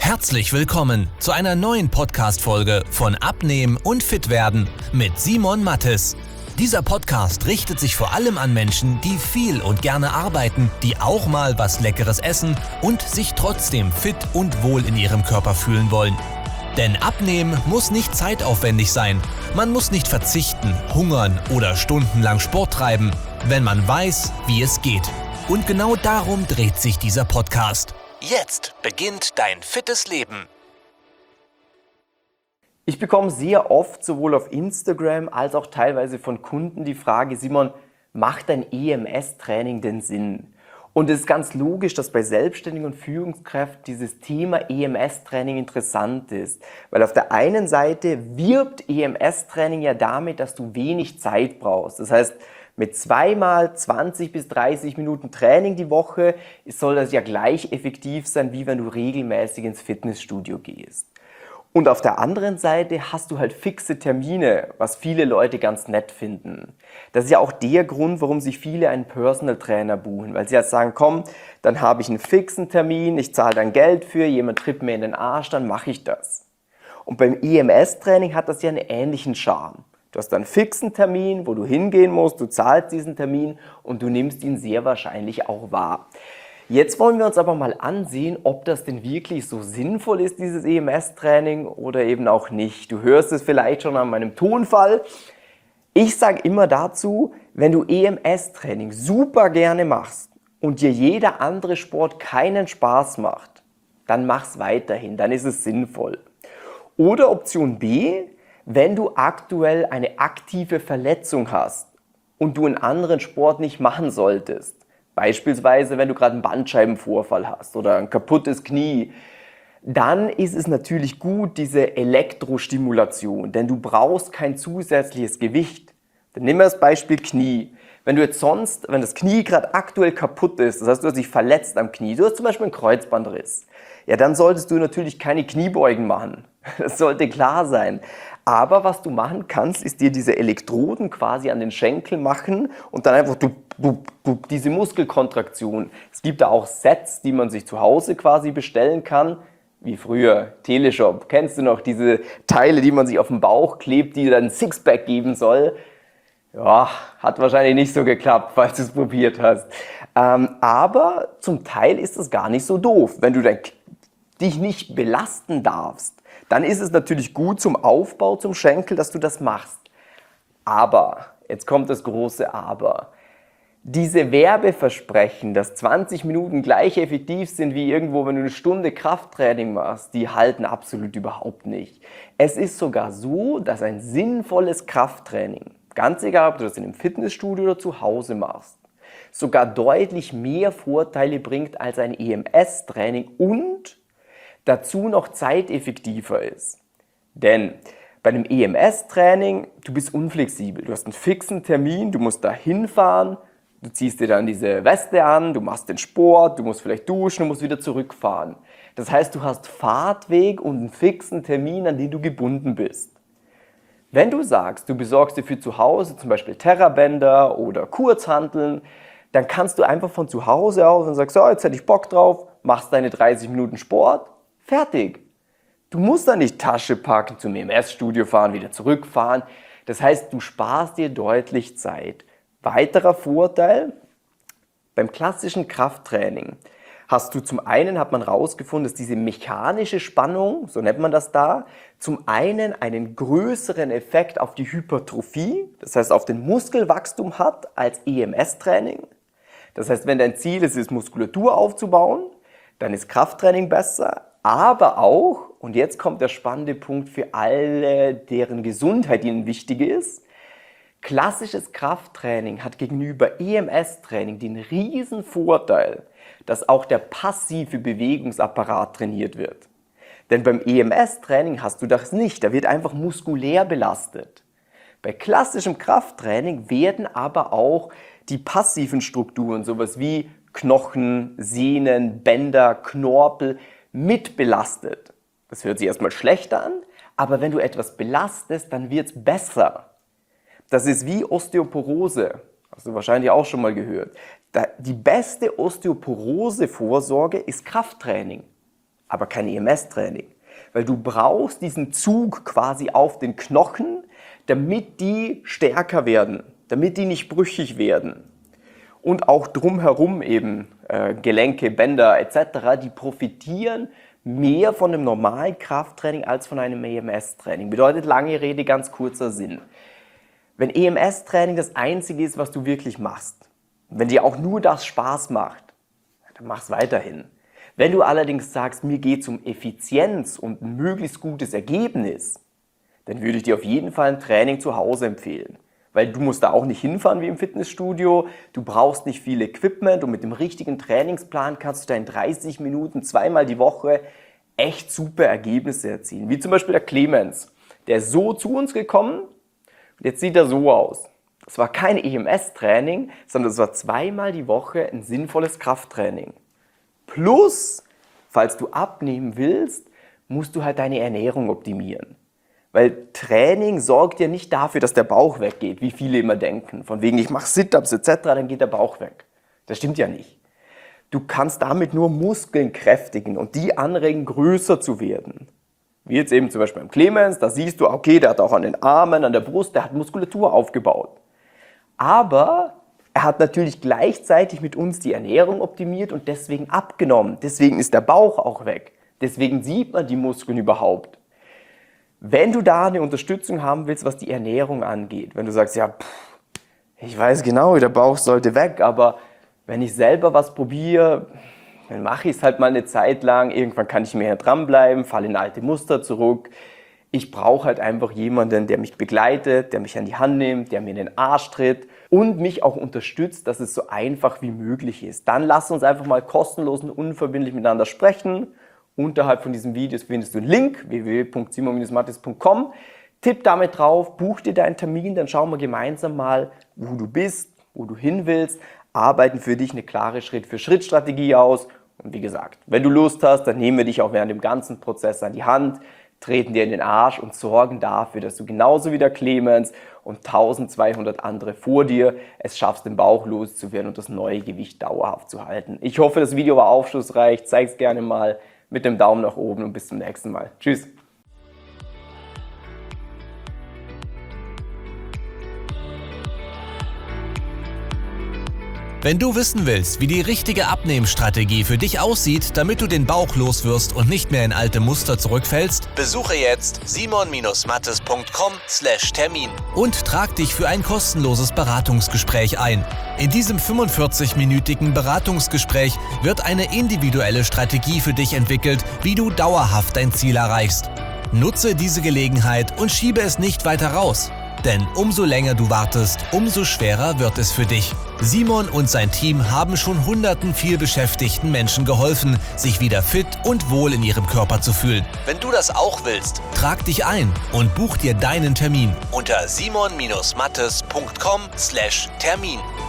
Herzlich willkommen zu einer neuen Podcast-Folge von Abnehmen und Fitwerden mit Simon Mattes. Dieser Podcast richtet sich vor allem an Menschen, die viel und gerne arbeiten, die auch mal was Leckeres essen und sich trotzdem fit und wohl in ihrem Körper fühlen wollen. Denn Abnehmen muss nicht zeitaufwendig sein. Man muss nicht verzichten, hungern oder stundenlang Sport treiben, wenn man weiß, wie es geht. Und genau darum dreht sich dieser Podcast. Jetzt beginnt dein fittes Leben. Ich bekomme sehr oft sowohl auf Instagram als auch teilweise von Kunden die Frage: Simon, macht dein EMS-Training denn Sinn? Und es ist ganz logisch, dass bei Selbstständigen und Führungskräften dieses Thema EMS-Training interessant ist. Weil auf der einen Seite wirbt EMS-Training ja damit, dass du wenig Zeit brauchst. Das heißt, mit zweimal 20 bis 30 Minuten Training die Woche soll das ja gleich effektiv sein, wie wenn du regelmäßig ins Fitnessstudio gehst. Und auf der anderen Seite hast du halt fixe Termine, was viele Leute ganz nett finden. Das ist ja auch der Grund, warum sich viele einen Personal Trainer buchen, weil sie halt sagen, komm, dann habe ich einen fixen Termin, ich zahle dann Geld für, jemand tritt mir in den Arsch, dann mache ich das. Und beim EMS-Training hat das ja einen ähnlichen Charme. Du hast einen fixen Termin, wo du hingehen musst, du zahlst diesen Termin und du nimmst ihn sehr wahrscheinlich auch wahr. Jetzt wollen wir uns aber mal ansehen, ob das denn wirklich so sinnvoll ist, dieses EMS-Training, oder eben auch nicht. Du hörst es vielleicht schon an meinem Tonfall. Ich sage immer dazu, wenn du EMS-Training super gerne machst und dir jeder andere Sport keinen Spaß macht, dann mach's weiterhin, dann ist es sinnvoll. Oder Option B: wenn du aktuell eine aktive Verletzung hast und du einen anderen Sport nicht machen solltest, beispielsweise wenn du gerade einen Bandscheibenvorfall hast oder ein kaputtes Knie, dann ist es natürlich gut, diese Elektrostimulation, denn du brauchst kein zusätzliches Gewicht. Dann nehmen wir das Beispiel Knie. Wenn das Knie gerade aktuell kaputt ist, das heißt, du hast dich verletzt am Knie, du hast zum Beispiel einen Kreuzbandriss, ja, dann solltest du natürlich keine Kniebeugen machen. Das sollte klar sein. Aber was du machen kannst, ist dir diese Elektroden quasi an den Schenkel machen und dann einfach diese Muskelkontraktion. Es gibt da auch Sets, die man sich zu Hause quasi bestellen kann, wie früher Teleshop. Kennst du noch diese Teile, die man sich auf den Bauch klebt, die dann ein Sixpack geben soll? Ja, hat wahrscheinlich nicht so geklappt, falls du es probiert hast. Aber zum Teil ist es gar nicht so doof. Wenn du dich nicht belasten darfst, dann ist es natürlich gut zum Aufbau, zum Schenkel, dass du das machst. Aber, jetzt kommt das große Aber. Diese Werbeversprechen, dass 20 Minuten gleich effektiv sind wie irgendwo, wenn du eine Stunde Krafttraining machst, die halten absolut überhaupt nicht. Es ist sogar so, dass ein sinnvolles Krafttraining, ganz egal, ob du das in einem Fitnessstudio oder zu Hause machst, sogar deutlich mehr Vorteile bringt als ein EMS-Training und dazu noch zeiteffektiver ist. Denn bei einem EMS-Training, du bist unflexibel, du hast einen fixen Termin, du musst da hinfahren, du ziehst dir dann diese Weste an, du machst den Sport, du musst vielleicht duschen, du musst wieder zurückfahren. Das heißt, du hast Fahrtweg und einen fixen Termin, an den du gebunden bist. Wenn du sagst, du besorgst dir für zu Hause zum Beispiel Terrabänder oder Kurzhanteln, dann kannst du einfach von zu Hause aus und sagst, so, jetzt hätte ich Bock drauf, machst deine 30 Minuten Sport, fertig. Du musst da nicht Tasche packen, zum EMS-Studio fahren, wieder zurückfahren. Das heißt, du sparst dir deutlich Zeit. Weiterer Vorteil: beim klassischen Krafttraining hast du zum einen, hat man herausgefunden, dass diese mechanische Spannung, so nennt man das da, zum einen einen größeren Effekt auf die Hypertrophie, das heißt auf den Muskelwachstum hat, als EMS-Training. Das heißt, wenn dein Ziel ist, Muskulatur aufzubauen, dann ist Krafttraining besser. Aber auch, und jetzt kommt der spannende Punkt für alle, deren Gesundheit ihnen wichtig ist: klassisches Krafttraining hat gegenüber EMS-Training den riesen Vorteil, dass auch der passive Bewegungsapparat trainiert wird. Denn beim EMS-Training hast du das nicht, da wird einfach muskulär belastet. Bei klassischem Krafttraining werden aber auch die passiven Strukturen, sowas wie Knochen, Sehnen, Bänder, Knorpel, mit belastet. Das hört sich erstmal schlechter an, aber wenn du etwas belastest, dann wird es besser. Das ist wie Osteoporose. Hast du wahrscheinlich auch schon mal gehört. Die beste Osteoporose-Vorsorge ist Krafttraining. aber kein EMS-Training. Weil du brauchst diesen Zug quasi auf den Knochen, damit die stärker werden, damit die nicht brüchig werden. Und auch drumherum eben, Gelenke, Bänder etc., die profitieren mehr von einem normalen Krafttraining als von einem EMS-Training. Bedeutet lange Rede, ganz kurzer Sinn. Wenn EMS-Training das Einzige ist, was du wirklich machst, wenn dir auch nur das Spaß macht, dann mach es weiterhin. Wenn du allerdings sagst, mir geht es um Effizienz und ein möglichst gutes Ergebnis, dann würde ich dir auf jeden Fall ein Training zu Hause empfehlen. Weil du musst da auch nicht hinfahren wie im Fitnessstudio, du brauchst nicht viel Equipment und mit dem richtigen Trainingsplan kannst du da in 30 Minuten zweimal die Woche echt super Ergebnisse erzielen. Wie zum Beispiel der Clemens, der ist so zu uns gekommen und jetzt sieht er so aus. Das war kein EMS-Training, sondern das war zweimal die Woche ein sinnvolles Krafttraining. Plus, falls du abnehmen willst, musst du halt deine Ernährung optimieren. Weil Training sorgt ja nicht dafür, dass der Bauch weggeht, wie viele immer denken. Von wegen, ich mache Sit-Ups etc., dann geht der Bauch weg. Das stimmt ja nicht. Du kannst damit nur Muskeln kräftigen und die anregen, größer zu werden. Wie jetzt eben zum Beispiel beim Clemens, da siehst du, okay, der hat auch an den Armen, an der Brust, der hat Muskulatur aufgebaut. Aber er hat natürlich gleichzeitig mit uns die Ernährung optimiert und deswegen abgenommen. Deswegen ist der Bauch auch weg. Deswegen sieht man die Muskeln überhaupt. Wenn du da eine Unterstützung haben willst, was die Ernährung angeht, wenn du sagst, ja, ich weiß genau, der Bauch sollte weg, aber wenn ich selber was probiere, dann mache ich es halt mal eine Zeit lang, irgendwann kann ich mehr dranbleiben, falle in alte Muster zurück. Ich brauche halt einfach jemanden, der mich begleitet, der mich an die Hand nimmt, der mir in den Arsch tritt und mich auch unterstützt, dass es so einfach wie möglich ist. Dann lass uns einfach mal kostenlos und unverbindlich miteinander sprechen. Unterhalb von diesem Video findest du einen Link, www.simon-mattes.com. Tipp damit drauf, buch dir deinen Termin, dann schauen wir gemeinsam mal, wo du bist, wo du hin willst, arbeiten für dich eine klare Schritt-für-Schritt-Strategie aus. Und wie gesagt, wenn du Lust hast, dann nehmen wir dich auch während dem ganzen Prozess an die Hand, treten dir in den Arsch und sorgen dafür, dass du genauso wie der Clemens und 1200 andere vor dir es schaffst, den Bauch loszuwerden und das neue Gewicht dauerhaft zu halten. Ich hoffe, das Video war aufschlussreich. Zeig es gerne mal mit dem Daumen nach oben und bis zum nächsten Mal. Tschüss. Wenn du wissen willst, wie die richtige Abnehmstrategie für dich aussieht, damit du den Bauch loswirst und nicht mehr in alte Muster zurückfällst, besuche jetzt simon-mattes.com/Termin und trag dich für ein kostenloses Beratungsgespräch ein. In diesem 45-minütigen Beratungsgespräch wird eine individuelle Strategie für dich entwickelt, wie du dauerhaft dein Ziel erreichst. Nutze diese Gelegenheit und schiebe es nicht weiter raus. Denn umso länger du wartest, umso schwerer wird es für dich. Simon und sein Team haben schon hunderten vielbeschäftigten Menschen geholfen, sich wieder fit und wohl in ihrem Körper zu fühlen. Wenn du das auch willst, trag dich ein und buch dir deinen Termin unter simon-mattes.com/Termin.